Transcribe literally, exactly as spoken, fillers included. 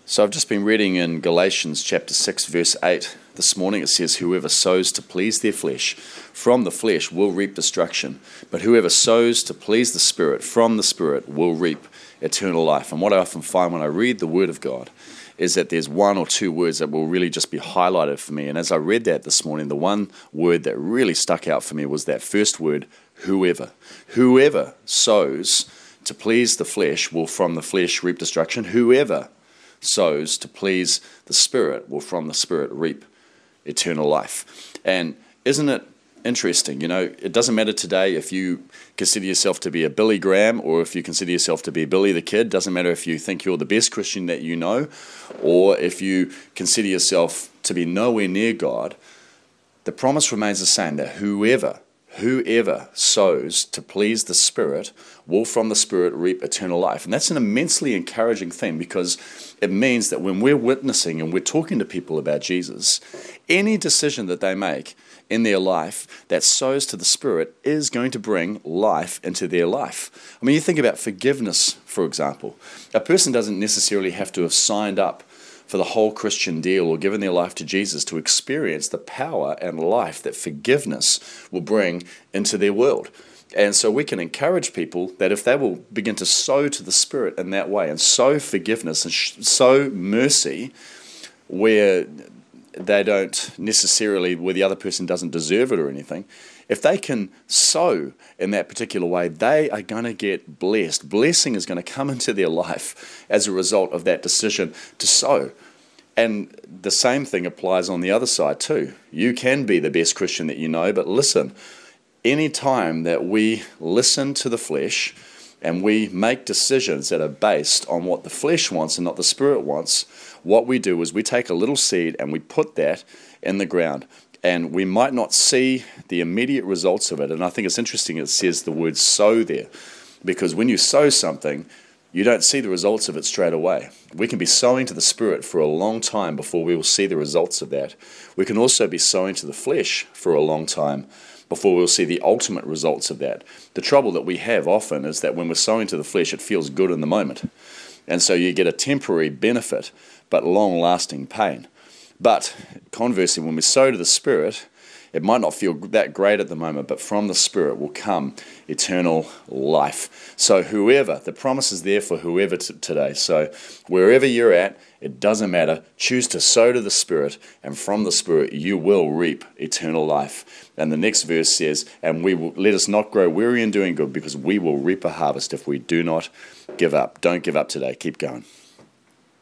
So I've just been reading in Galatians chapter six, verse eight. This morning it says, whoever sows to please their flesh, from the flesh will reap destruction. But whoever sows to please the Spirit, from the Spirit will reap eternal life. And what I often find when I read the Word of God is that there's one or two words that will really just be highlighted for me. And as I read that this morning, the one word that really stuck out for me was that first word, whoever. Whoever sows to please the flesh will from the flesh reap destruction. Whoever sows to please the Spirit will from the Spirit reap eternal life. And isn't it interesting? You know, it doesn't matter today if you consider yourself to be a Billy Graham or if you consider yourself to be Billy the Kid. Doesn't matter if you think you're the best Christian that you know or if you consider yourself to be nowhere near God. The promise remains the same, that whoever Whoever sows to please the Spirit will from the Spirit reap eternal life. And that's an immensely encouraging thing, because it means that when we're witnessing and we're talking to people about Jesus, any decision that they make in their life that sows to the Spirit is going to bring life into their life. I mean, you think about forgiveness, for example. A person doesn't necessarily have to have signed up for the whole Christian deal or given their life to Jesus to experience the power and life that forgiveness will bring into their world. And so we can encourage people that if they will begin to sow to the Spirit in that way and sow forgiveness and sow mercy where they don't necessarily, where the other person doesn't deserve it or anything, if they can sow in that particular way, they are going to get blessed. Blessing is going to come into their life as a result of that decision to sow. And the same thing applies on the other side too. You can be the best Christian that you know, but listen, any time that we listen to the flesh and we make decisions that are based on what the flesh wants and not the Spirit wants, what we do is we take a little seed and we put that in the ground. And we might not see the immediate results of it. And I think it's interesting it says the word sow there, because when you sow something, you don't see the results of it straight away. We can be sowing to the Spirit for a long time before we will see the results of that. We can also be sowing to the flesh for a long time before we'll see the ultimate results of that. The trouble that we have often is that when we're sowing to the flesh, it feels good in the moment. And so you get a temporary benefit, but long-lasting pain. But conversely, when we sow to the Spirit, it might not feel that great at the moment, but from the Spirit will come eternal life. So whoever, the promise is there for whoever t- today. So wherever you're at, it doesn't matter. Choose to sow to the Spirit, and from the Spirit you will reap eternal life. And the next verse says, and we will, let us not grow weary in doing good, because we will reap a harvest if we do not give up. Don't give up today. Keep going.